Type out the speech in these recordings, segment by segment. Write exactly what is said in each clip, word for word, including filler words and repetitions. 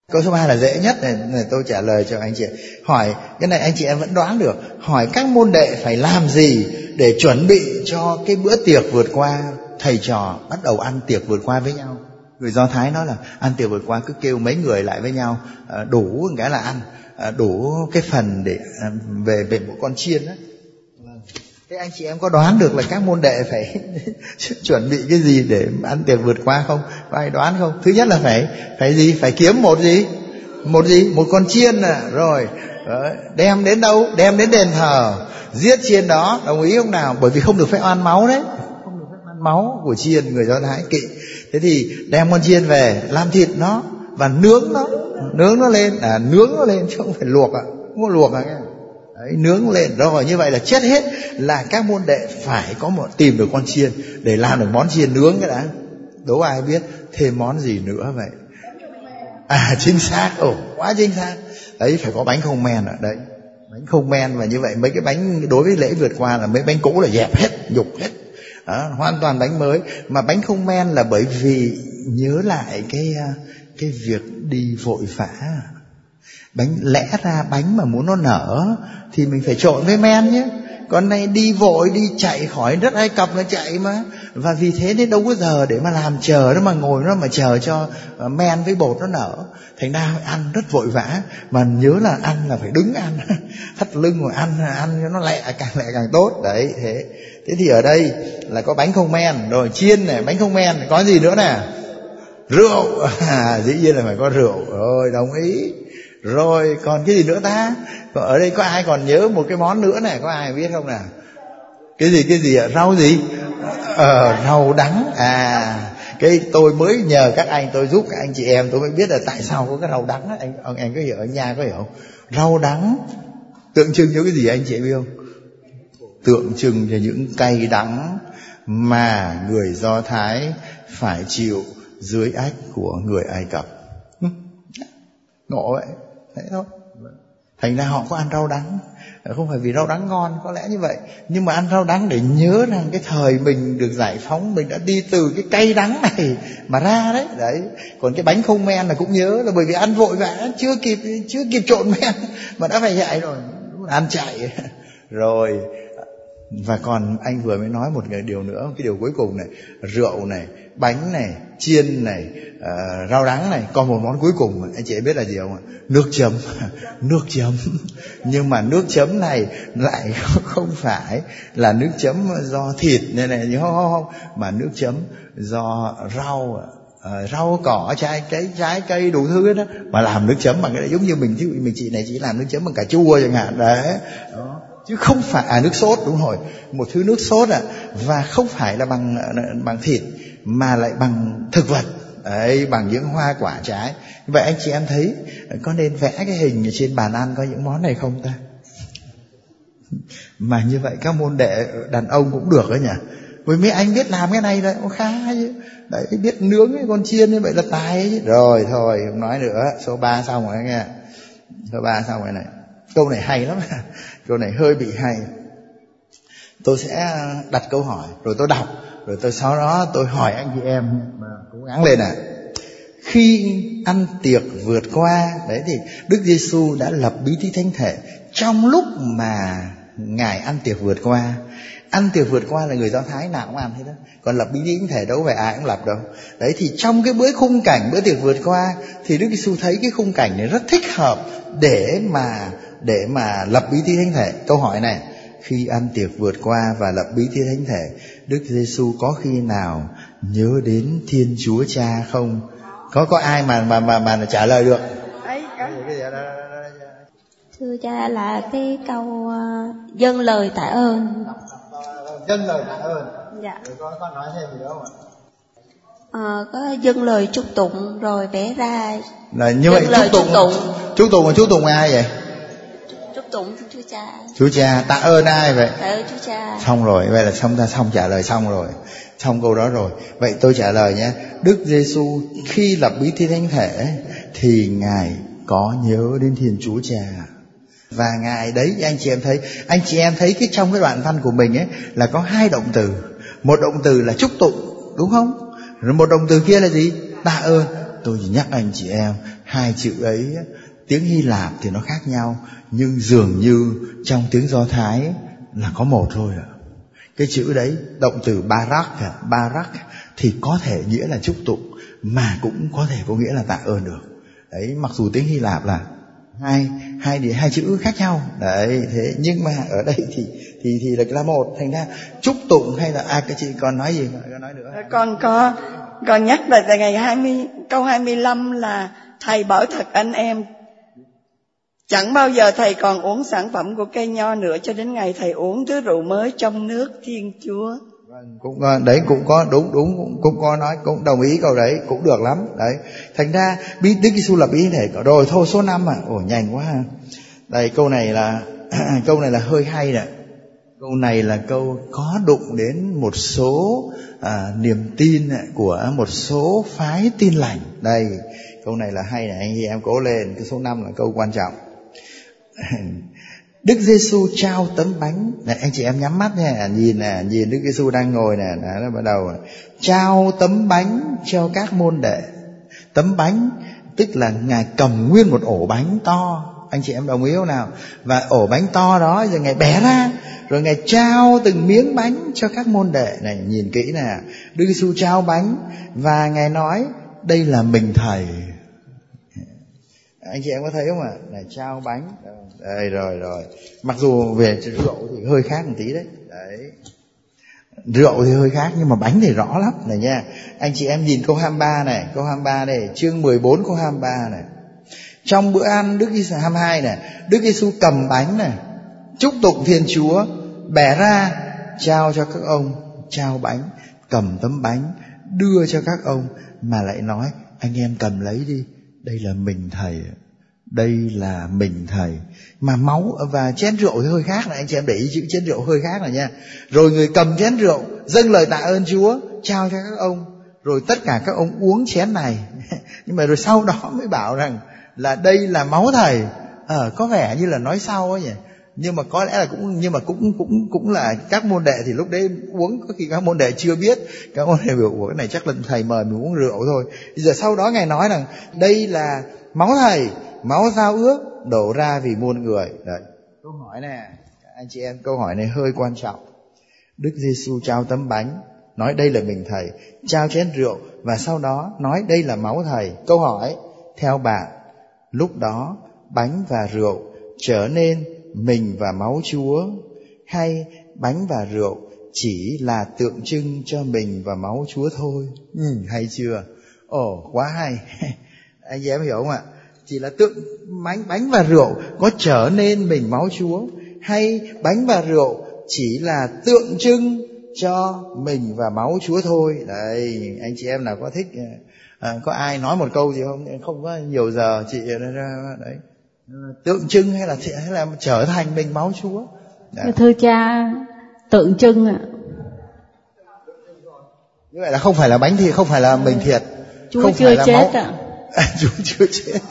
Câu số ba là dễ nhất này, này tôi trả lời cho anh chị. Hỏi cái này anh chị em vẫn đoán được. Hỏi các môn đệ phải làm gì để chuẩn bị cho cái bữa tiệc vượt qua. Thầy trò bắt đầu ăn tiệc vượt qua với nhau. Người Do Thái nói là ăn tiệc vượt qua cứ kêu mấy người lại với nhau, đủ cái là ăn, đủ cái phần để về về một con chiên đó. Thế anh chị em có đoán được là các môn đệ phải chuẩn bị cái gì để ăn tiệc vượt qua không? Có ai đoán không? Thứ nhất là phải phải gì? Phải kiếm một gì? Một gì? Một con chiên à. Rồi đem đến đâu? Đem đến đền thờ, giết chiên đó, đồng ý không nào? Bởi vì không được phép ăn máu đấy, không được phép ăn máu của chiên, người Do Thái kỵ. Thế thì đem con chiên về, làm thịt nó và nướng nó, nướng nó lên, à nướng nó lên chứ không phải luộc ạ, à. Không có luộc à nghe. Đấy, nướng lên rồi, như vậy là chết hết là các môn đệ phải có một tìm được con chiên để làm được món chiên nướng cái đã. Đố ai biết thêm món gì nữa vậy? À chính xác, ồ quá chính xác. Đấy phải có bánh không men ở đấy, bánh không men. Và như vậy mấy cái bánh đối với lễ vượt qua là mấy bánh cũ là dẹp hết, nhục hết. Đó, hoàn toàn bánh mới. Mà bánh không men là bởi vì nhớ lại cái cái việc đi vội vã. Bánh lẽ ra bánh mà muốn nó nở thì mình phải trộn với men nhé. Còn này đi vội, đi chạy khỏi đất Ai Cập nó chạy mà. Và vì thế nên đâu có giờ để mà làm chờ nó mà ngồi nó mà chờ cho men với bột nó nở. Thành ra ăn rất vội vã. Mà nhớ là ăn là phải đứng ăn, thắt lưng rồi ăn, ăn cho nó lẹ, càng lẹ càng tốt. Đấy thế. Thế thì ở đây là có bánh không men, rồi chiên này, bánh không men, có gì nữa nè? Rượu, à, dĩ nhiên là phải có rượu. Rồi đồng ý. Rồi còn cái gì nữa ta? Ở đây có ai còn nhớ một cái món nữa này, có ai biết không nào? Cái gì cái gì ạ? Rau gì? Ờ, rau đắng. À, cái tôi mới nhờ các anh, tôi giúp các anh chị em tôi mới biết là tại sao có cái rau đắng. Anh anh, anh có hiểu, ở nhà có hiểu không? Rau đắng tượng trưng cho cái gì anh chị biết không? Tượng trưng cho những cay đắng mà người Do Thái phải chịu dưới ách của người Ai Cập. Ngộ vậy, thế thôi. Thành ra họ có ăn rau đắng, không phải vì rau đắng ngon, có lẽ như vậy, nhưng mà ăn rau đắng để nhớ rằng cái thời mình được giải phóng, mình đã đi từ cái cay đắng này mà ra đấy. Đấy. Còn cái bánh không men là cũng nhớ là bởi vì ăn vội vã, chưa kịp chưa kịp trộn men mà đã phải chạy rồi, ăn chạy rồi. Và còn anh vừa mới nói một cái điều nữa, cái điều cuối cùng này, rượu này, bánh này, chiên này, uh, rau đắng này, còn một món cuối cùng anh chị biết là gì không ạ? Nước chấm. Nước chấm. Nhưng mà nước chấm này lại không phải là nước chấm do thịt này này, không không không, mà nước chấm do rau, uh, rau cỏ, trái cây, trái cây đủ thứ đó, mà làm nước chấm bằng cái đấy, giống như mình mình chị này chị làm nước chấm bằng cà chua chẳng hạn đấy. Đó. Chứ không phải à nước sốt, đúng rồi, một thứ nước sốt ạ, à, và không phải là bằng bằng thịt mà lại bằng thực vật đấy, bằng những hoa quả trái. Vậy anh chị em thấy có nên vẽ cái hình trên bàn ăn có những món này không ta? Mà như vậy các môn đệ đàn ông cũng được đấy nhỉ? Với mấy anh biết làm cái này đấy cũng khá chứ. Đấy, biết nướng cái con chiên như vậy là tài ấy. Rồi thôi không nói nữa, số ba xong rồi nghe. Số ba xong rồi này. Câu này hay lắm. Câu này hơi bị hay. Tôi sẽ đặt câu hỏi rồi tôi đọc, rồi tôi sau đó tôi hỏi anh chị em mà cố gắng lên à. Khi ăn tiệc vượt qua, đấy thì Đức Giêsu đã lập bí thí thánh thể trong lúc mà Ngài ăn tiệc vượt qua. Ăn tiệc vượt qua là người Do Thái nào cũng ăn hết đó, còn lập bí thí thánh thể đâu phải ai cũng lập đâu. Đấy thì trong cái bữa khung cảnh bữa tiệc vượt qua thì Đức Giêsu thấy cái khung cảnh này rất thích hợp để mà để mà lập bí thí thánh thể. Câu hỏi này, khi ăn tiệc vượt qua và lập bí thí thánh thể, Đức Giêsu có khi nào nhớ đến Thiên Chúa Cha không? Có có ai mà mà mà mà trả lời được? Thưa cha là cái câu uh, dâng lời tạ ơn. Dâng lời tạ ơn. Dạ. Rồi con con nói thêm gì đó không ạ? Ờ, có dâng lời chúc tụng rồi vẽ ra. Là như vậy chúc tụng. tụng. Chúc tụng là chúc tụng ai vậy? Chúc tụng Chúa Cha. Chúa Cha, tạ ơn ai vậy? Tạ ơn Chúa Cha. Xong rồi, vậy là xong ta xong trả lời xong rồi. Xong câu đó rồi. Vậy tôi trả lời nhé. Đức Giêsu khi lập bí thí thánh thể thì Ngài có nhớ đến Thiên Chúa Cha. Và Ngài đấy, anh chị em thấy, anh chị em thấy cái trong cái đoạn văn của mình ấy là có hai động từ. Một động từ là chúc tụng, đúng không? Rồi một động từ kia là gì? Tạ ơn. Tôi chỉ nhắc anh chị em, hai chữ ấy tiếng Hy Lạp thì nó khác nhau, nhưng dường như trong tiếng Do Thái là có một thôi ạ. Cái chữ đấy, động từ barak, barak thì có thể nghĩa là chúc tụng, mà cũng có thể có nghĩa là tạ ơn được. Đấy, mặc dù tiếng Hy Lạp là hai hai thì hai chữ khác nhau. Đấy, thế nhưng mà ở đây thì thì thì là một, thành ra chúc tụng hay là à cái chị còn nói gì còn nói nữa? Con có con nhắc lại tại ngày hai mươi câu hai mươi lăm là thầy bảo thật anh em, chẳng bao giờ thầy còn uống sản phẩm của cây nho nữa cho đến ngày thầy uống thứ rượu mới trong nước Thiên Chúa. Cũng đấy cũng có đúng đúng cũng, cũng có nói, cũng đồng ý câu đấy, cũng được lắm đấy. Thành ra bí Đức Giêsu là bí thể rồi. Thôi số năm à, ồ nhanh quá ha. Đây câu này là câu này là hơi hay nè. Câu này là câu có đụng đến một số à, niềm tin của một số phái tin lành. Đây câu này là hay này, anh chị em cố lên. Cái số năm là câu quan trọng. Đức Giêsu trao tấm bánh này, anh chị em nhắm mắt nha, nhìn nè, nhìn Đức Giêsu đang ngồi nè, nó bắt đầu trao tấm bánh cho các môn đệ. Tấm bánh tức là Ngài cầm nguyên một ổ bánh to, anh chị em đồng ý không nào? Và ổ bánh to đó rồi Ngài bẻ ra, rồi Ngài trao từng miếng bánh cho các môn đệ này. Nhìn kỹ nè, Đức Giêsu trao bánh và Ngài nói đây là mình Thầy. Anh chị em có thấy không ạ? Này trao bánh đây, rồi rồi. Mặc dù về rượu thì hơi khác một tí đấy. Đấy. Rượu thì hơi khác nhưng mà bánh thì rõ lắm này nha. Anh chị em nhìn câu hai mươi ba này, câu hai mươi ba này, chương mười bốn câu hai mươi ba này. Trong bữa ăn Đức Giêsu hai mươi hai này, Đức Giêsu cầm bánh này, chúc tụng Thiên Chúa, bẻ ra, trao cho các ông, trao bánh, cầm tấm bánh, đưa cho các ông, mà lại nói anh em cầm lấy đi, đây là mình Thầy, đây là mình Thầy. Mà máu và chén rượu thì hơi khác này, anh chị em để ý chữ chén rượu hơi khác này nha. Rồi người cầm chén rượu, dâng lời tạ ơn Chúa, trao cho các ông, rồi tất cả các ông uống chén này. Nhưng mà rồi sau đó mới bảo rằng là đây là máu Thầy. Ờ, có vẻ như là nói sau ấy nhỉ. Nhưng mà có lẽ là cũng nhưng mà cũng cũng cũng là các môn đệ thì lúc đấy uống, có khi các môn đệ chưa biết, các môn đệ biểu cái này chắc là Thầy mời mình uống rượu thôi. Bây giờ sau đó Ngài nói rằng đây là máu Thầy, máu giao ước đổ ra vì muôn người. Đấy. Câu hỏi nè, anh chị em, câu hỏi này hơi quan trọng. Đức Giêsu trao tấm bánh, nói đây là mình Thầy, trao chén rượu và sau đó nói đây là máu Thầy. Câu hỏi theo bạn, lúc đó bánh và rượu trở nên mình và máu Chúa, hay bánh và rượu chỉ là tượng trưng cho mình và máu Chúa thôi? Ừ, hay chưa? Ồ, quá hay. Anh chị em hiểu không ạ? Chỉ là tượng bánh bánh và rượu có trở nên mình máu Chúa, hay bánh và rượu chỉ là tượng trưng cho mình và máu Chúa thôi? Đấy, anh chị em nào có thích à, có ai nói một câu gì không? Không có nhiều giờ chị đấy. Tượng trưng hay là hay là trở thành mình máu Chúa? Đấy. Thưa cha, tượng trưng ạ. Như vậy là không phải là bánh thì không phải là mình thiệt. Chúa không chưa phải là chết máu... ạ. À, Chúa chưa chết.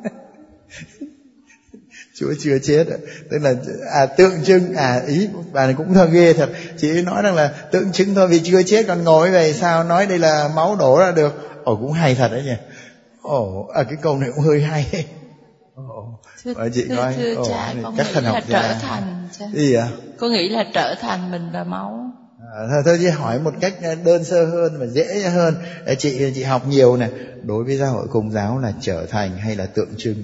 Chúa chưa chết ạ. Tức là à, tượng trưng, à ý bà này cũng thơ ghê thật. Chị nói rằng là tượng trưng thôi vì chưa chết, còn ngồi về sao nói đây là máu đổ ra được. Ồ, cũng hay thật đấy nhỉ. Ồ, à, cái câu này cũng hơi hay. Ồ, thưa, chị thưa, nói, thưa ồ, cha, con chắc nghĩ là trở ra. thành gì ạ? Con nghĩ là trở thành mình và máu. À, thôi, thôi chị hỏi một cách đơn sơ hơn và dễ hơn. Chị chị học nhiều này. Đối với giáo hội Công giáo là trở thành hay là tượng trưng?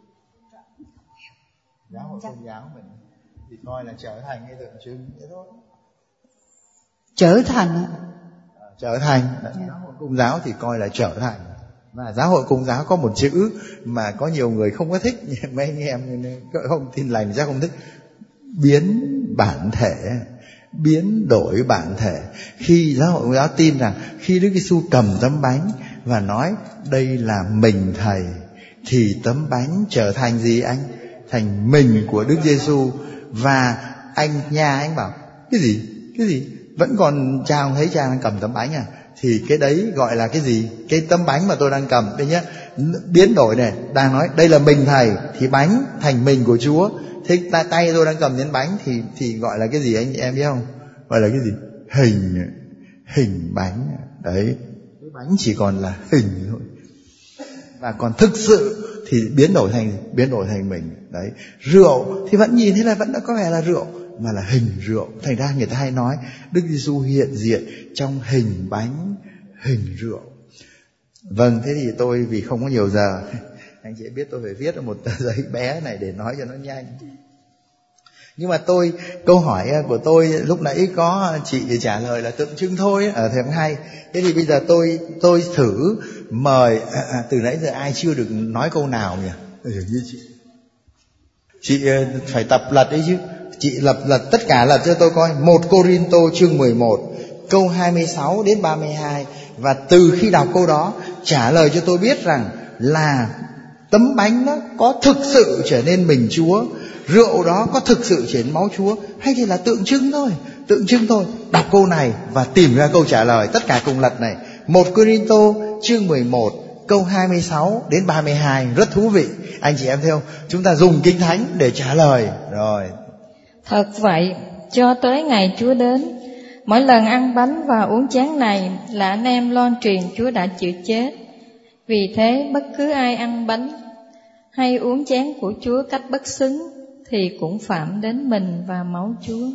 Giáo hội Công giáo mình thì coi là trở thành hay tượng trưng thế thôi. Trở thành ạ. À, trở thành. Giáo hội Công giáo thì coi là trở thành. Và giáo hội Công giáo có một chữ mà có nhiều người không có thích, mấy anh em không tin lành chắc không thích. Biến bản thể, biến đổi bản thể. Khi giáo hội Công giáo tin rằng khi Đức Giêsu cầm tấm bánh và nói đây là mình Thầy, thì tấm bánh trở thành gì anh? Thành mình của Đức Giêsu. Và anh nha anh bảo cái gì? Cái gì? Vẫn còn cha không thấy cha đang cầm tấm bánh à? Thì cái đấy gọi là cái gì? Cái tấm bánh mà tôi đang cầm đây nhé, biến đổi này, đang nói đây là mình Thầy thì bánh thành mình của Chúa. Thế tay, tay tôi đang cầm đến bánh thì thì gọi là cái gì anh em biết không? Gọi là cái gì? Hình, hình bánh. Đấy, cái bánh chỉ còn là hình thôi. và còn thực sự thì biến đổi thành biến đổi thành mình. Đấy, rượu thì vẫn nhìn thấy là vẫn đã có vẻ là rượu, mà là hình rượu. Thành ra người ta hay nói Đức Giêsu hiện diện trong hình bánh, hình rượu. Vâng, thế thì tôi vì không có nhiều giờ, anh chị biết tôi phải viết ở một tờ giấy bé này để nói cho nó nhanh. Nhưng mà tôi, câu hỏi của tôi lúc nãy có chị trả lời là tượng trưng thôi, ở thì cũng hay. Thế thì bây giờ tôi tôi thử mời, à, à, từ nãy giờ ai chưa được nói câu nào nhỉ? Như chị chị phải tập lật đấy chứ. Chị lập lật tất cả lật cho tôi coi. Một Cô-rin-tô chương mười một câu hai mươi sáu đến ba mươi hai. Và từ khi đọc câu đó trả lời cho tôi biết rằng là tấm bánh đó có thực sự trở nên mình Chúa, rượu đó có thực sự trở nên máu Chúa, hay chỉ là tượng trưng thôi, tượng trưng thôi. Đọc câu này và tìm ra câu trả lời, tất cả cùng lật này. Một Cô-rin-tô chương mười một câu hai mươi sáu đến ba mươi hai, rất thú vị. Anh chị em thấy không? Chúng ta dùng Kinh Thánh để trả lời. Rồi. Thật vậy, cho tới ngày Chúa đến, mỗi lần ăn bánh và uống chén này là anh em loan truyền Chúa đã chịu chết. Vì thế bất cứ ai ăn bánh hay uống chén của Chúa cách bất xứng thì cũng phạm đến mình và máu Chúa.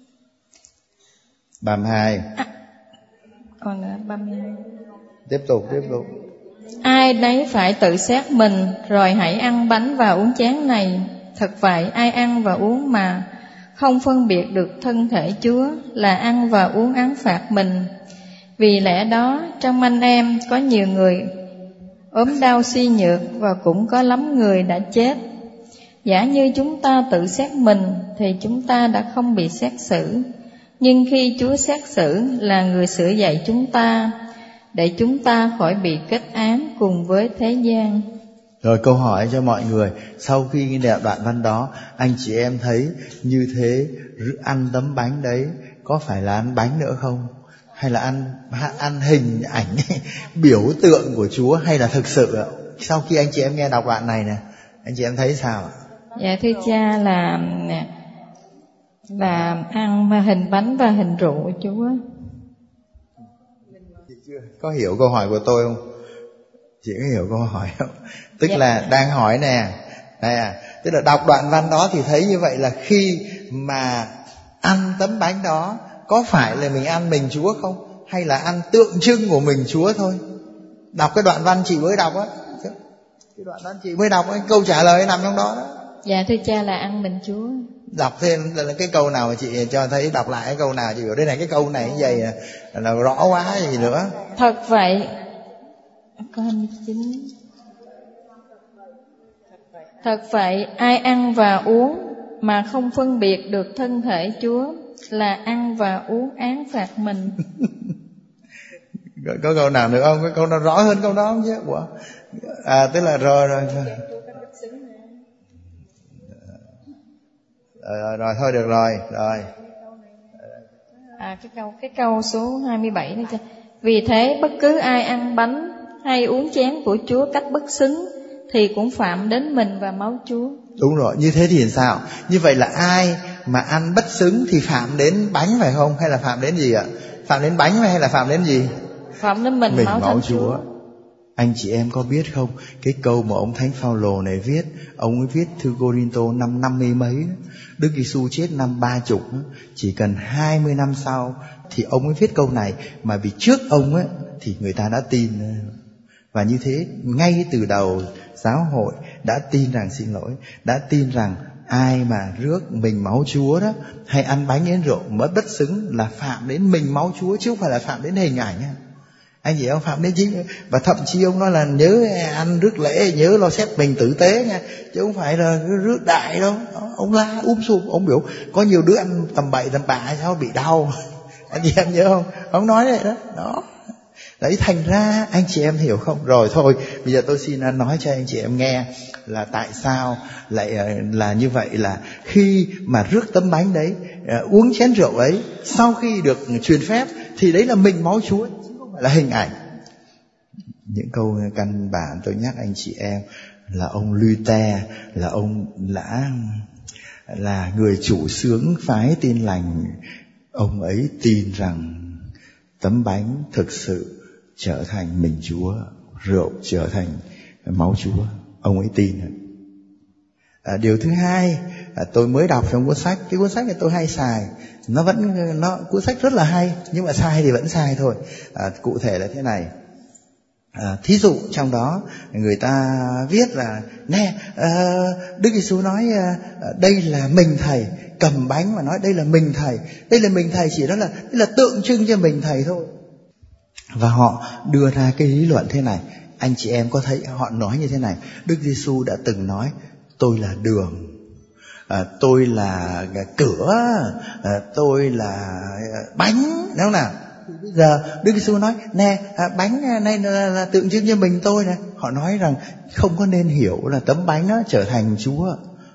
ba mươi hai. À, còn nữa, ba mươi hai. Tiếp tục, tiếp tục. Ai đấy phải tự xét mình, rồi hãy ăn bánh và uống chén này. Thật vậy, ai ăn và uống mà không phân biệt được thân thể Chúa là ăn và uống án phạt mình. Vì lẽ đó, trong anh em có nhiều người ốm đau suy nhược và cũng có lắm người đã chết. Giả như chúng ta tự xét mình thì chúng ta đã không bị xét xử. Nhưng khi Chúa xét xử là người sửa dạy chúng ta, để chúng ta khỏi bị kết án cùng với thế gian. Rồi câu hỏi cho mọi người, sau khi nghe đoạn văn đó, anh chị em thấy như thế ăn tấm bánh đấy có phải là ăn bánh nữa không? Hay là ăn ăn hình ảnh biểu tượng của Chúa, hay là thực sự ạ? Sau khi anh chị em nghe đọc đoạn này nè, anh chị em thấy sao ạ? Dạ thưa cha, là là ăn hình bánh và hình rượu của Chúa. Chị chưa có hiểu câu hỏi của tôi không? Chị có hiểu câu hỏi không? Tức dạ. là đang hỏi nè, nè, tức là đọc đoạn văn đó thì thấy như vậy là khi mà ăn tấm bánh đó có phải là mình ăn mình Chúa không? Hay là ăn tượng trưng của mình Chúa thôi? Đọc cái đoạn văn chị mới đọc á, cái đoạn văn chị mới đọc ấy, câu trả lời nằm trong đó đó. Dạ thưa cha, là ăn mình Chúa. Đọc thêm là cái câu nào mà chị cho thấy, đọc lại cái câu nào chị hiểu. Đây này, cái câu này như vậy là, là rõ quá gì nữa. Thật vậy, câu hai mươi chín. Thật vậy, ai ăn và uống mà không phân biệt được thân thể Chúa là ăn và uống án phạt mình. có, có câu nào nữa không? Có câu nào rõ hơn câu đó không chứ? Ủa? À, tức là rồi rồi rồi. Rồi, rồi, rồi thôi được rồi, rồi. À cái câu cái câu số hai mươi bảy đó cha. Vì thế bất cứ ai ăn bánh hay uống chén của Chúa cách bất xứng thì cũng phạm đến mình và máu Chúa. Đúng rồi, như thế thì sao? Như vậy là ai mà ăn bất xứng thì phạm đến bánh phải không? Hay là phạm đến gì ạ? Phạm đến bánh hay là phạm đến gì? Phạm đến mình, mình máu, máu Chúa. Chúa. Anh chị em có biết không, cái câu mà ông Thánh Phaolô này viết, ông ấy viết thư Cô-rin-tô năm năm mươi mấy, Đức Giêsu chết năm ba chục, chỉ cần hai mươi năm sau thì ông ấy viết câu này, mà vì trước ông ấy thì người ta đã tin. Và như thế ngay từ đầu giáo hội đã tin rằng, xin lỗi, đã tin rằng ai mà rước mình máu Chúa đó, hay ăn bánh đến rượu mất bất xứng là phạm đến mình máu Chúa, chứ không phải là phạm đến hình ảnh. Anh chị ông phạm đến chính. Và thậm chí ông nói là nhớ ăn rước lễ, nhớ lo xét mình tử tế nha, chứ không phải là rước đại đâu. Ông la um sùm, ông biểu có nhiều đứa ăn tầm bậy tầm bạ sao bị đau. Anh chị em nhớ không? Ông nói vậy đó. Đó. Đấy, thành ra anh chị em hiểu không? Rồi thôi, bây giờ tôi xin nói cho anh chị em nghe là tại sao lại là như vậy, là khi mà rước tấm bánh đấy, uống chén rượu ấy, sau khi được truyền phép thì đấy là mình máu Chúa, chứ không phải là hình ảnh. Những câu căn bản tôi nhắc anh chị em là ông Luther, là ông đã là người chủ xướng phái Tin Lành. Ông ấy tin rằng tấm bánh thực sự trở thành mình Chúa, rượu trở thành máu Chúa. Ông ấy tin. À, điều thứ hai, à, tôi mới đọc trong cuốn sách. Cái cuốn sách này tôi hay xài. Nó vẫn, nó cuốn sách rất là hay, nhưng mà sai thì vẫn sai thôi. À, cụ thể là thế này. À, thí dụ trong đó người ta viết là nè, à, Đức Giêsu nói à, đây là mình Thầy, cầm bánh mà nói đây là mình Thầy. Đây là mình Thầy chỉ đó là đây là tượng trưng cho mình Thầy thôi. Và họ đưa ra cái lý luận thế này. Anh chị em có thấy họ nói như thế này: Đức Giêsu đã từng nói tôi là đường, à, tôi là cửa, à, tôi là bánh, đúng không nào? Bây giờ Đức Giêsu nói nè, à, bánh này là, là, là tượng trưng cho mình tôi này. Họ nói rằng không có nên hiểu là tấm bánh nó trở thành Chúa.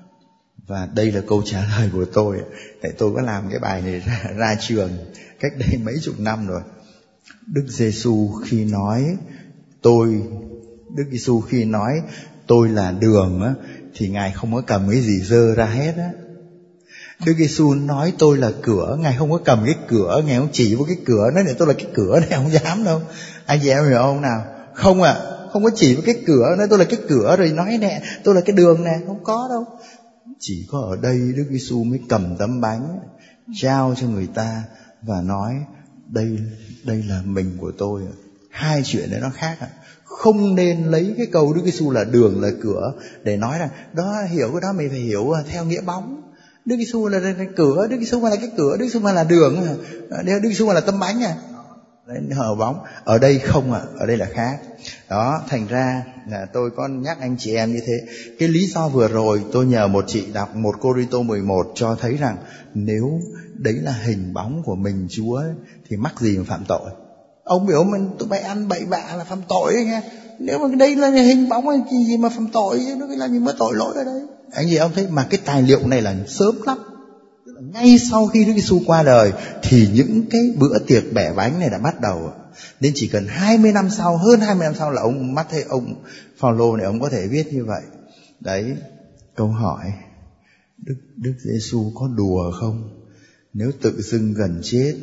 Và đây là câu trả lời của tôi. Tại tôi có làm cái bài này ra, ra trường cách đây mấy chục năm rồi. Đức Giêsu khi nói tôi, Đức Giêsu khi nói tôi là đường á, thì Ngài không có cầm cái gì dơ ra hết á. Đức Giêsu nói tôi là cửa, Ngài không có cầm cái cửa, Ngài không chỉ vào cái cửa, nói này tôi là cái cửa này, không dám đâu. Anh chị em hiểu không nào? Không ạ, à, không có chỉ vào cái cửa, nói tôi là cái cửa rồi nói nè, tôi là cái đường nè, không có đâu. Chỉ có ở đây Đức Giêsu mới cầm tấm bánh, trao cho người ta và nói đây, đây là mình của tôi. Hai chuyện đấy nó khác ạ. Không nên lấy cái câu Đức Giêsu là đường là cửa để nói rằng đó, hiểu cái đó mình phải hiểu theo nghĩa bóng. Đức Giêsu là cái cửa, Đức Giêsu mà là cái cửa, Đức Giêsu mà là đường, Đức Giêsu mà là tấm bánh à. Đấy, hờ bóng. Ở đây không ạ, à, ở đây là khác. Đó, thành ra là tôi có nhắc anh chị em như thế. Cái lý do vừa rồi tôi nhờ một chị đọc một Cô-rinh-tô mười một cho thấy rằng nếu đấy là hình bóng của mình Chúa ấy, thì mắc gì mà phạm tội. Ông biểu mình tụi bay ăn bậy bạ là phạm tội ấy nha. Nếu mà đây là hình bóng hay gì mà phạm tội, nó cái làm gì mới tội lỗi ở đây. Anh chị ông thấy mà cái tài liệu này là sớm lắm. Ngay sau khi Đức Giêsu qua đời thì những cái bữa tiệc bẻ bánh này đã bắt đầu. Nên chỉ cần hai mươi năm sau, hơn hai mươi năm sau là ông mắt thấy ông Phaolô này ông có thể viết như vậy. Đấy, câu hỏi Đức Đức Giêsu có đùa không? Nếu tự dưng gần chết,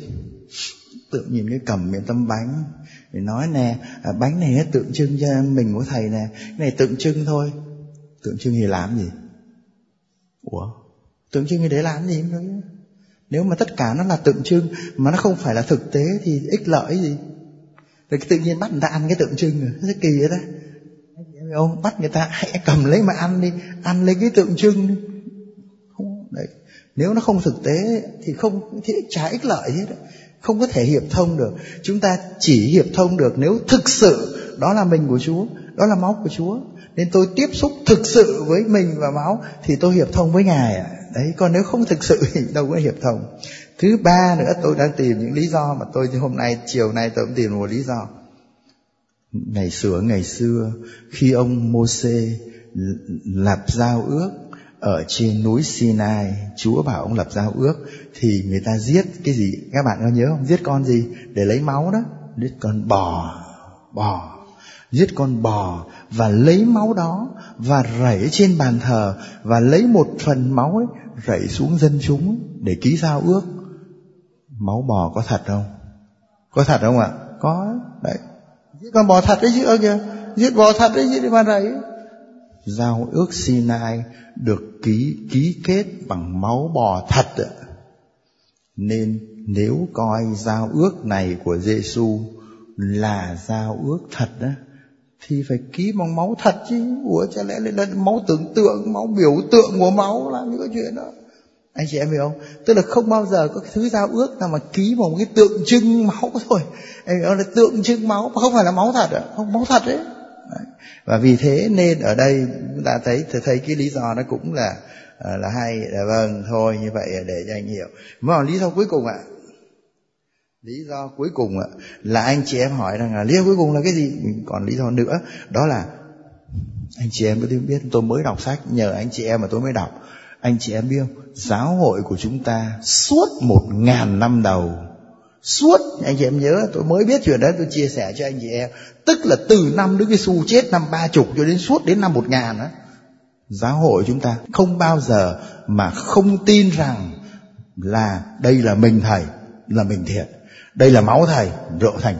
tự nhìn cái cầm miệng tấm bánh để nói nè, à, bánh này nó tượng trưng cho mình của Thầy nè, cái này tượng trưng thôi. Tượng trưng thì làm gì? Ủa? Tượng trưng thì để làm gì? Nếu mà tất cả nó là tượng trưng mà nó không phải là thực tế thì ích lợi gì? Rồi tự nhiên bắt người ta ăn cái tượng trưng rồi, rất kỳ vậy đó. Ông bắt người ta hãy cầm lấy mà ăn đi, ăn lấy cái tượng trưng đi. Không, đấy. Nếu nó không thực tế thì không, thì chả ích lợi hết. Không có thể hiệp thông được. Chúng ta chỉ hiệp thông được nếu thực sự đó là mình của Chúa, đó là máu của Chúa. Nên tôi tiếp xúc thực sự với mình và máu thì tôi hiệp thông với Ngài ạ. Đấy, còn nếu không thực sự thì đâu có hiệp thông. Thứ ba nữa, tôi đang tìm những lý do mà tôi hôm nay, chiều nay tôi cũng tìm một lý do. Ngày xưa, ngày xưa khi ông Mô-sê lập giao ước ở trên núi Sinai, Chúa bảo ông lập giao ước thì người ta giết cái gì? Các bạn có nhớ không? Giết con gì để lấy máu đó? Giết con bò, bò, giết con bò và lấy máu đó và rảy trên bàn thờ và lấy một phần máu ấy rảy xuống dân chúng để ký giao ước. Máu bò có thật không? Có thật không ạ? Có đấy. Giết con bò thật đấy chứ ơ kìa, giết bò thật đấy chứ mà rảy. Giao ước Sinai được ký ký kết bằng máu bò thật ạ. Nên nếu coi giao ước này của Giêsu là giao ước thật đó thì phải ký bằng máu thật chứ. Ủa chả lẽ là máu tưởng tượng, máu biểu tượng của máu, làm gì có chuyện đó. Anh chị em hiểu không? Tức là không bao giờ có cái thứ giao ước nào mà ký bằng một cái tượng trưng máu thôi. Em hiểu là tượng trưng máu mà không phải là máu thật ạ, không máu thật đấy. Đấy. Và vì thế nên ở đây chúng ta thấy thấy cái lý do nó cũng là là hay. Là vâng, thôi như vậy để cho anh hiểu. Mà lý do cuối cùng ạ, lý do cuối cùng ạ là anh chị em hỏi rằng là lý do cuối cùng là cái gì? Còn lý do nữa đó là anh chị em có biết, tôi mới đọc sách nhờ anh chị em mà tôi mới đọc. Anh chị em biết không? Giáo hội của chúng ta suốt một ngàn năm đầu, suốt, anh chị em nhớ, tôi mới biết chuyện đó, tôi chia sẻ cho anh chị em. Tức là từ năm Đức Giêsu chết năm ba chục cho đến suốt đến năm một ngàn đó, giáo hội chúng ta không bao giờ mà không tin rằng là đây là mình Thầy, là mình thiện, đây là máu Thầy rộ thành máu.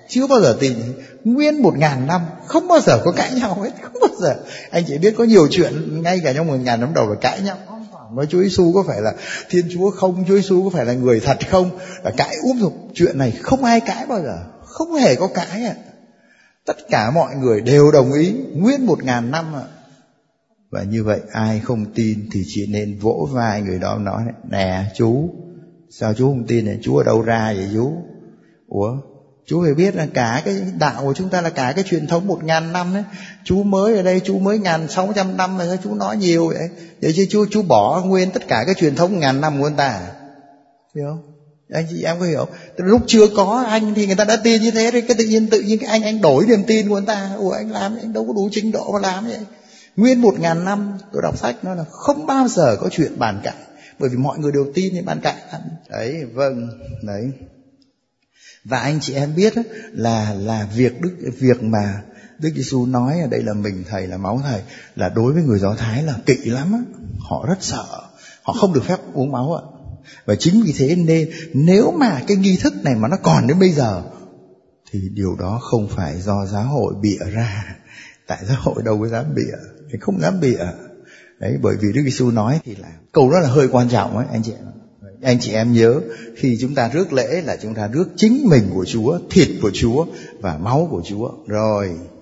Chưa bao giờ tin. Nguyên một ngàn năm không bao giờ có cãi nhau hết, không bao giờ. Anh chị biết có nhiều chuyện ngay cả trong một ngàn năm đầu phải cãi nhau. Nói Chúa Giêsu có phải là Thiên Chúa không, Chúa Giêsu có phải là người thật không, là cãi úm dục. Chuyện này không ai cãi bao giờ, không hề có cãi ạ. Tất cả mọi người đều đồng ý nguyên một ngàn năm ạ. Và như vậy ai không tin thì chỉ nên vỗ vai người đó nói: nè chú, sao chú không tin này? Chú ở đâu ra vậy chú? Ủa, chú phải biết là cả cái đạo của chúng ta là cả cái truyền thống một ngàn năm đấy. Chú mới ở đây, chú mới ngàn sáu trăm năm rồi, sao chú nói nhiều vậy? Vậy chứ chú chú bỏ nguyên tất cả cái truyền thống ngàn năm của người ta, hiểu không? Anh chị em có hiểu? Lúc chưa có anh thì người ta đã tin như thế, rồi cái tự nhiên tự nhiên cái anh anh đổi niềm tin của người ta. Ủa anh làm anh đâu có đủ trình độ mà làm vậy? Nguyên một ngàn năm tôi đọc sách nói là không bao giờ có chuyện bàn cãi, bởi vì mọi người đều tin thì bàn cãi. Đấy, vâng, đấy. Và anh chị em biết là là việc đức việc mà Đức Giêsu nói ở đây là mình thầy là máu thầy, là đối với người Do Thái là kỵ lắm á, họ rất sợ, họ không được phép uống máu ạ. Và chính vì thế nên nếu mà cái nghi thức này mà nó còn đến bây giờ thì điều đó không phải do giáo hội bịa ra, tại giáo hội đâu có dám bịa, thì không dám bịa. Đấy, bởi vì Đức Giêsu nói thì là câu đó là hơi quan trọng ấy anh chị em. Anh chị em nhớ, khi chúng ta rước lễ là chúng ta rước chính mình của Chúa, thịt của Chúa và máu của Chúa. Rồi